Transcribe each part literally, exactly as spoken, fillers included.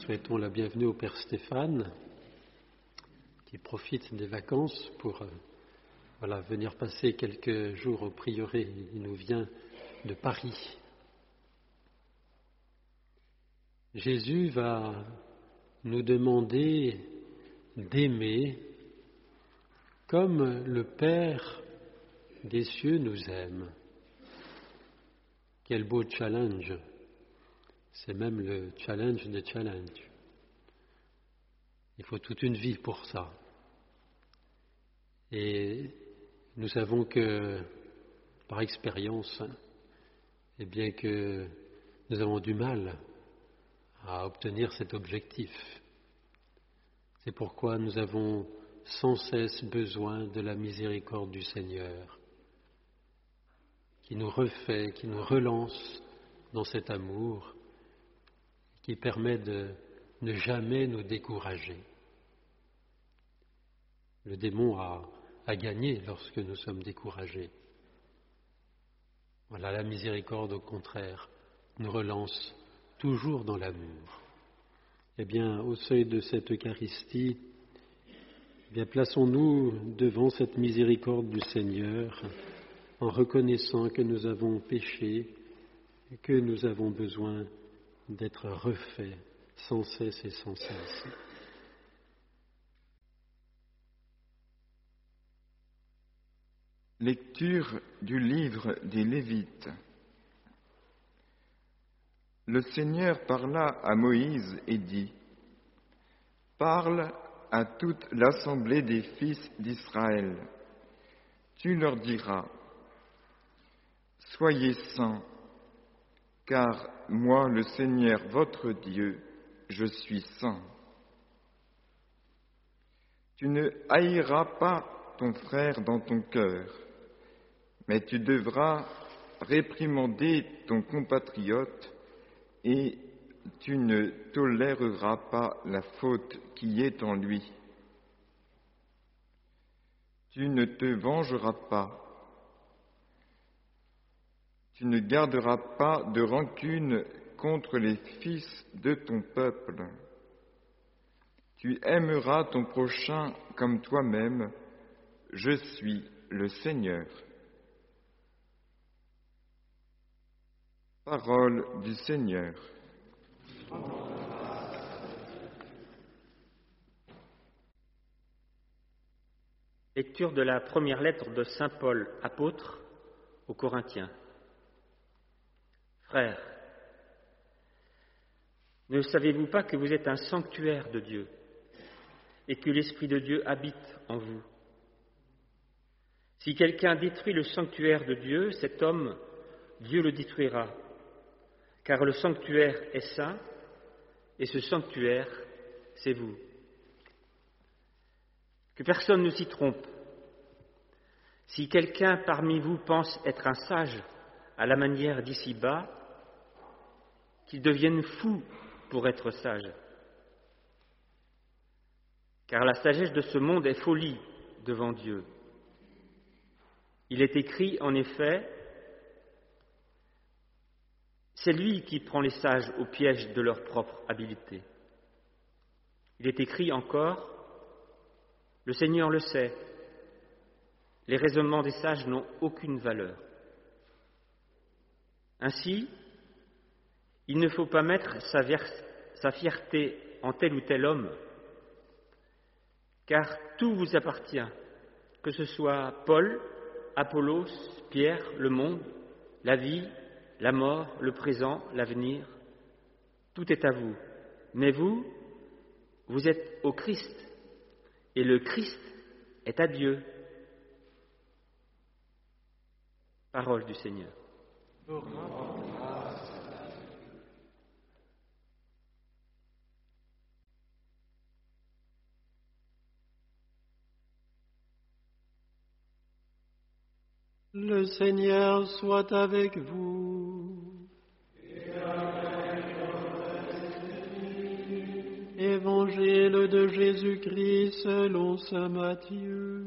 souhaitons la bienvenue au Père Stéphane, qui profite des vacances pour euh, voilà, venir passer quelques jours au prieuré. Il nous vient de Paris. Jésus va nous demander d'aimer comme le Père des cieux nous aime. Quel beau challenge! C'est même le challenge des challenges. Il faut toute une vie pour ça. Et nous savons que, par expérience, eh bien que nous avons du mal à obtenir cet objectif. C'est pourquoi nous avons sans cesse besoin de la miséricorde du Seigneur, qui nous refait, qui nous relance dans cet amour, qui permet de ne jamais nous décourager. Le démon a, a gagné lorsque nous sommes découragés. Voilà, la miséricorde, au contraire, nous relance toujours dans l'amour. Eh bien, au seuil de cette Eucharistie, eh bien, plaçons-nous devant cette miséricorde du Seigneur en reconnaissant que nous avons péché et que nous avons besoin d'être refaits sans cesse et sans cesse. Lecture du livre des Lévites. Le Seigneur parla à Moïse et dit : « Parle à toute l'assemblée des fils d'Israël. Tu leur diras : Soyez saints, car moi, le Seigneur votre Dieu, je suis saint. Tu ne haïras pas ton frère dans ton cœur, mais tu devras réprimander ton compatriote et tu ne toléreras pas la faute qui est en lui. Tu ne te vengeras pas. Tu ne garderas pas de rancune contre les fils de ton peuple. Tu aimeras ton prochain comme toi-même. Je suis le Seigneur. » Parole du Seigneur. Lecture de la première lettre de saint Paul, apôtre, aux Corinthiens. Frères, ne savez-vous pas que vous êtes un sanctuaire de Dieu et que l'Esprit de Dieu habite en vous ? Si quelqu'un détruit le sanctuaire de Dieu, cet homme, Dieu le détruira, car le sanctuaire est saint et ce sanctuaire, c'est vous. Que personne ne s'y trompe. Si quelqu'un parmi vous pense être un sage à la manière d'ici-bas, qu'il devienne fou pour être sage. Car la sagesse de ce monde est folie devant Dieu. Il est écrit, en effet, c'est lui qui prend les sages au piège de leur propre habileté. Il est écrit encore, le Seigneur le sait, les raisonnements des sages n'ont aucune valeur. Ainsi, il ne faut pas mettre sa, vers- sa fierté en tel ou tel homme, car tout vous appartient, que ce soit Paul, Apollos, Pierre, le monde, la vie, la mort, le présent, l'avenir. Tout est à vous. Mais vous, vous êtes au Christ, et le Christ est à Dieu. Parole du Seigneur. Le Seigneur soit avec vous. Et avec votre esprit. Évangile de Jésus-Christ selon saint Matthieu.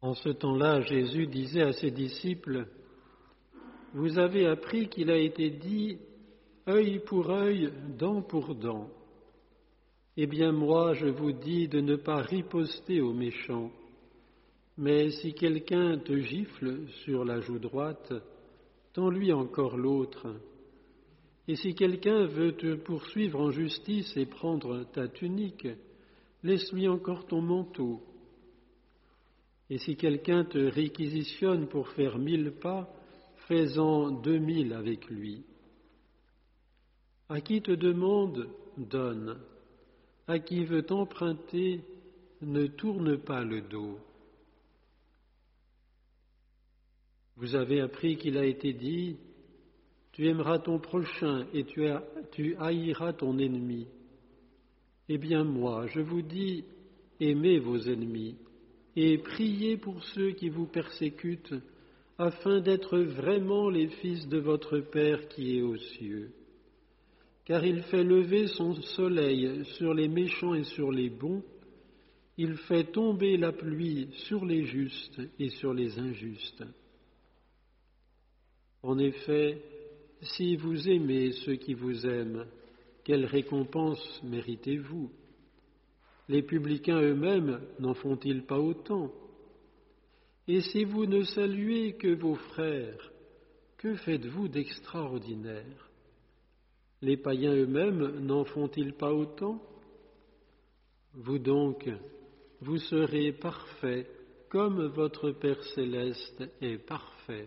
En ce temps-là, Jésus disait à ses disciples, « Vous avez appris qu'il a été dit « œil pour œil, dent pour dent ». Eh bien moi, je vous dis de ne pas riposter aux méchants. Mais si quelqu'un te gifle sur la joue droite, tends-lui encore l'autre. Et si quelqu'un veut te poursuivre en justice et prendre ta tunique, laisse-lui encore ton manteau. Et si quelqu'un te réquisitionne pour faire mille pas, fais-en deux mille avec lui. À qui te demande, donne. À qui veut t'emprunter, ne tourne pas le dos. Vous avez appris qu'il a été dit, tu aimeras ton prochain et tu, ha- tu haïras ton ennemi. Eh bien moi, je vous dis, aimez vos ennemis et priez pour ceux qui vous persécutent, afin d'être vraiment les fils de votre Père qui est aux cieux. Car il fait lever son soleil sur les méchants et sur les bons, il fait tomber la pluie sur les justes et sur les injustes. En effet, si vous aimez ceux qui vous aiment, quelle récompense méritez-vous? Les publicains eux-mêmes n'en font-ils pas autant? Et si vous ne saluez que vos frères, que faites-vous d'extraordinaire? Les païens eux-mêmes n'en font-ils pas autant? Vous donc, vous serez parfaits comme votre Père céleste est parfait.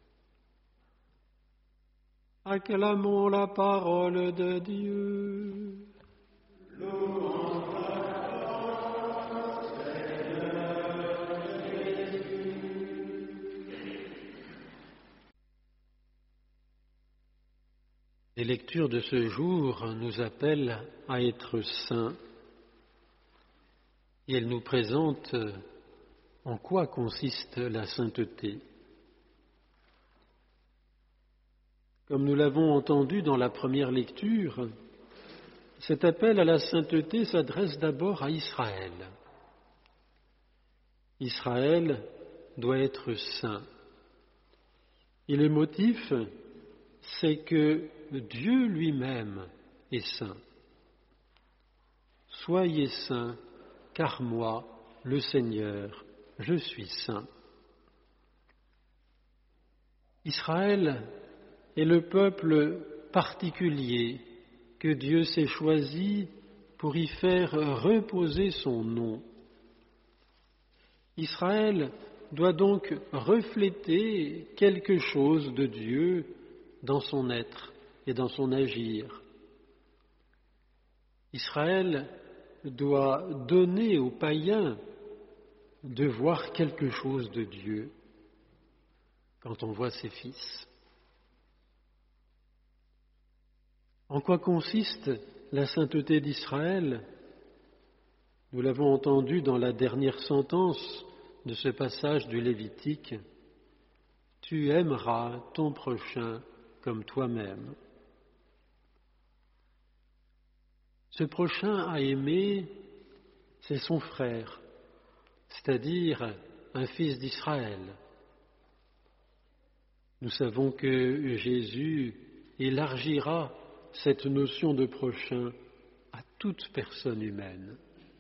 Acclamons la parole de Dieu. Les lectures de ce jour nous appellent à être saints et elles nous présentent en quoi consiste la sainteté. Comme nous l'avons entendu dans la première lecture, cet appel à la sainteté s'adresse d'abord à Israël. Israël doit être saint. Et le motif, c'est que Dieu lui-même est saint. Soyez saints, car moi, le Seigneur, je suis saint. Israël est le peuple particulier que Dieu s'est choisi pour y faire reposer son nom. Israël doit donc refléter quelque chose de Dieu dans son être et dans son agir. Israël doit donner aux païens de voir quelque chose de Dieu quand on voit ses fils. En quoi consiste la sainteté d'Israël? Nous l'avons entendu dans la dernière sentence de ce passage du Lévitique. Tu aimeras ton prochain comme toi-même. Ce prochain à aimer, c'est son frère, c'est-à-dire un fils d'Israël. Nous savons que Jésus élargira cette notion de prochain à toute personne humaine.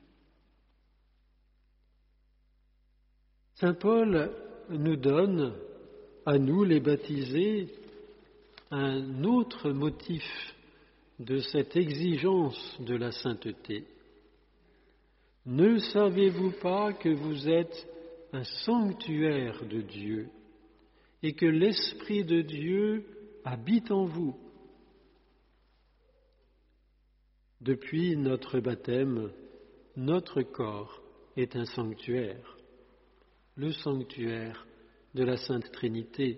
Saint Paul nous donne, à nous les baptisés, un autre motif de cette exigence de la sainteté. Ne savez-vous pas que vous êtes un sanctuaire de Dieu et que l'Esprit de Dieu habite en vous? Depuis notre baptême, notre corps est un sanctuaire, le sanctuaire de la Sainte Trinité.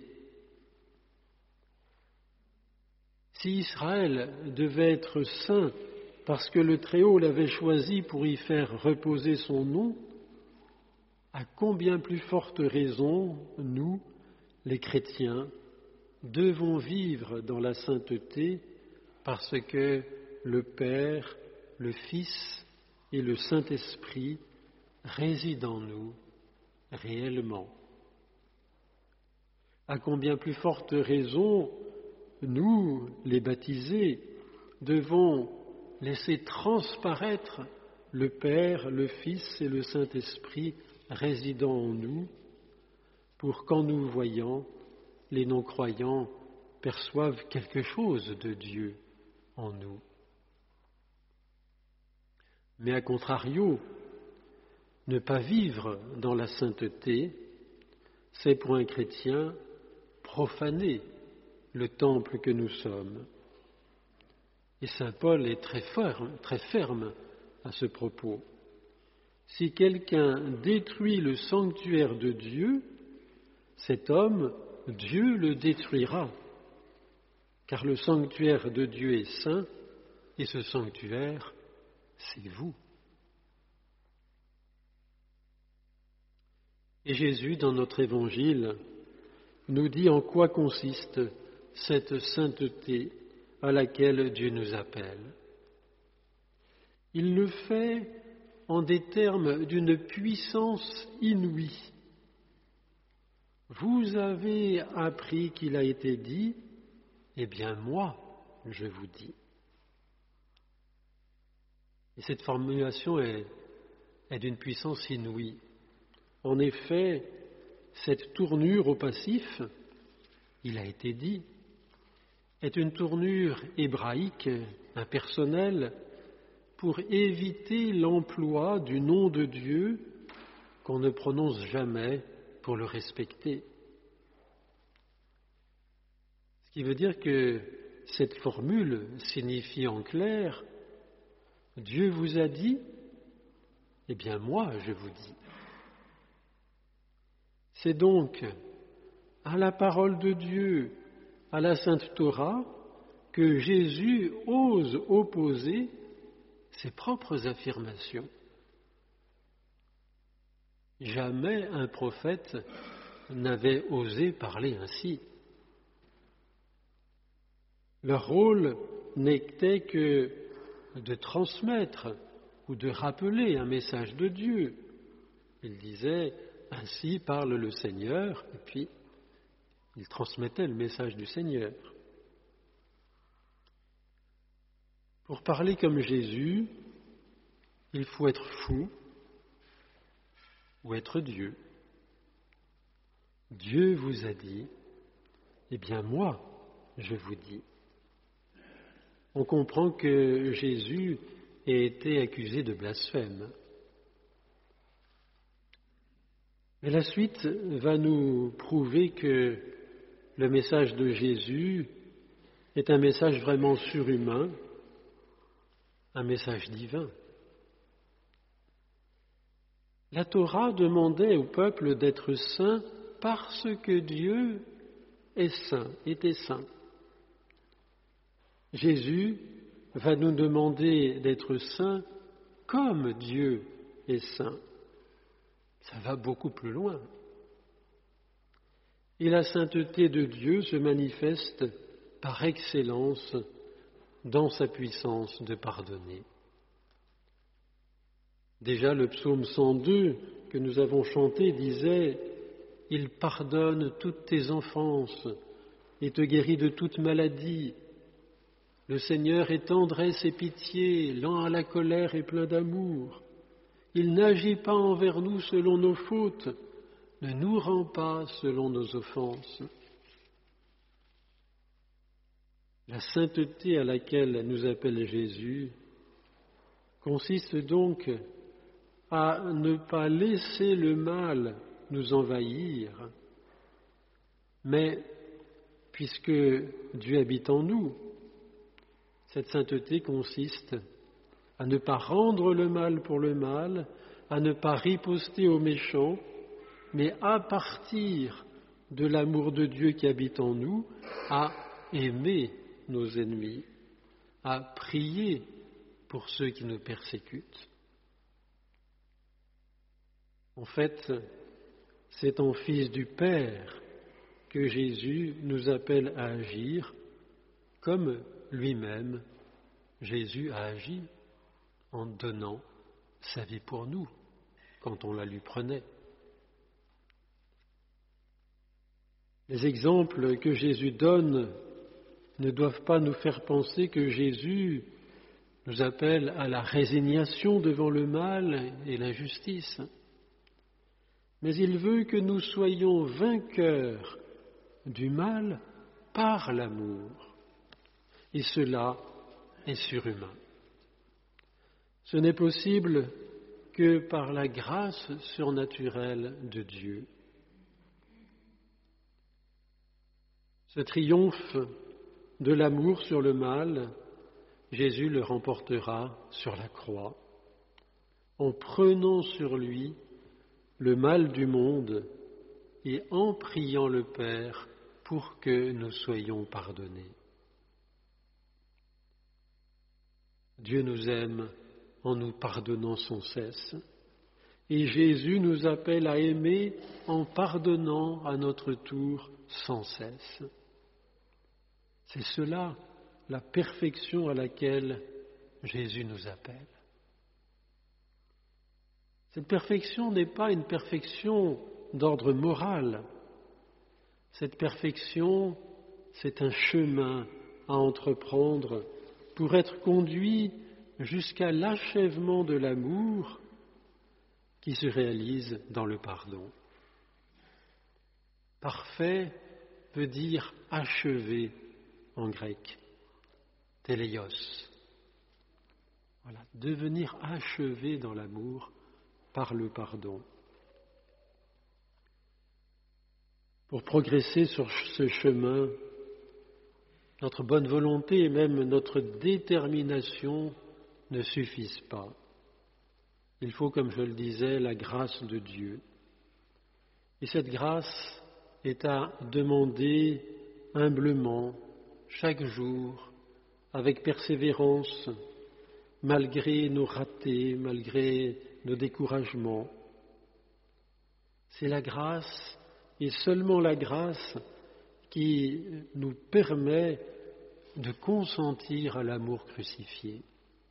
Si Israël devait être saint parce que le Très-Haut l'avait choisi pour y faire reposer son nom, à combien plus forte raison, nous, les chrétiens, devons vivre dans la sainteté parce que le Père, le Fils et le Saint-Esprit résident en nous réellement. À combien plus forte raison, nous, les baptisés, devons laisser transparaître le Père, le Fils et le Saint-Esprit résidant en nous, pour qu'en nous voyant, les non-croyants perçoivent quelque chose de Dieu en nous. Mais à contrario, ne pas vivre dans la sainteté, c'est pour un chrétien profaner le temple que nous sommes. Et saint Paul est très ferme, très ferme à ce propos. Si quelqu'un détruit le sanctuaire de Dieu, cet homme, Dieu le détruira, car le sanctuaire de Dieu est saint, et ce sanctuaire, c'est vous. Et Jésus, dans notre évangile, nous dit en quoi consiste cette sainteté à laquelle Dieu nous appelle. Il le fait en des termes d'une puissance inouïe. Vous avez appris qu'il a été dit, eh bien moi, je vous dis. Et cette formulation est, est d'une puissance inouïe. En effet, cette tournure au passif, il a été dit, est une tournure hébraïque, impersonnelle, pour éviter l'emploi du nom de Dieu qu'on ne prononce jamais pour le respecter. Ce qui veut dire que cette formule signifie en clair « Dieu vous a dit, eh bien moi je vous dis ». C'est donc à la parole de Dieu, à la Sainte Torah, que Jésus ose opposer ses propres affirmations. Jamais un prophète n'avait osé parler ainsi. Leur rôle n'était que de transmettre ou de rappeler un message de Dieu. Il disait « Ainsi parle le Seigneur » et puis il transmettait le message du Seigneur. Pour parler comme Jésus, il faut être fou ou être Dieu. Dieu vous a dit, eh bien moi, je vous dis. On comprend que Jésus ait été accusé de blasphème. Mais la suite va nous prouver que le message de Jésus est un message vraiment surhumain, un message divin. La Torah demandait au peuple d'être saint parce que Dieu est saint, était saint. Jésus va nous demander d'être saints comme Dieu est saint. Ça va beaucoup plus loin. Et la sainteté de Dieu se manifeste par excellence dans sa puissance de pardonner. Déjà le psaume cent deux que nous avons chanté disait « Il pardonne toutes tes offenses et te guérit de toute maladie. Le Seigneur est tendresse et pitié, lent à la colère et plein d'amour. Il n'agit pas envers nous selon nos fautes, ne nous rend pas selon nos offenses. » La sainteté à laquelle nous appelle Jésus consiste donc à ne pas laisser le mal nous envahir, mais puisque Dieu habite en nous, cette sainteté consiste à ne pas rendre le mal pour le mal, à ne pas riposter aux méchants, mais à partir de l'amour de Dieu qui habite en nous, à aimer nos ennemis, à prier pour ceux qui nous persécutent. En fait, c'est en Fils du Père que Jésus nous appelle à agir comme lui-même, Jésus a agi en donnant sa vie pour nous quand on la lui prenait. Les exemples que Jésus donne ne doivent pas nous faire penser que Jésus nous appelle à la résignation devant le mal et l'injustice, mais il veut que nous soyons vainqueurs du mal par l'amour, et cela est surhumain. Ce n'est possible que par la grâce surnaturelle de Dieu. Ce triomphe de l'amour sur le mal, Jésus le remportera sur la croix, en prenant sur lui le mal du monde et en priant le Père pour que nous soyons pardonnés. Dieu nous aime en nous pardonnant sans cesse, et Jésus nous appelle à aimer en pardonnant à notre tour sans cesse. C'est cela, la perfection à laquelle Jésus nous appelle. Cette perfection n'est pas une perfection d'ordre moral. Cette perfection, c'est un chemin à entreprendre pour être conduit jusqu'à l'achèvement de l'amour qui se réalise dans le pardon. Parfait veut dire achevé en grec, téléios. Voilà, devenir achevé dans l'amour par le pardon. Pour progresser sur ce chemin, notre bonne volonté et même notre détermination ne suffisent pas. Il faut, comme je le disais, la grâce de Dieu. Et cette grâce est à demander humblement, chaque jour, avec persévérance, malgré nos ratés, malgré nos découragements. C'est la grâce, et seulement la grâce, qui nous permet de consentir à l'amour crucifié.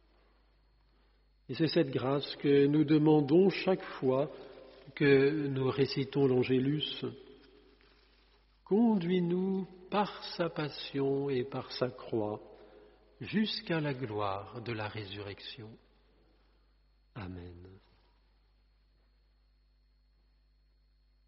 Et c'est cette grâce que nous demandons chaque fois que nous récitons l'Angélus. Conduis-nous par sa passion et par sa croix jusqu'à la gloire de la résurrection. Amen.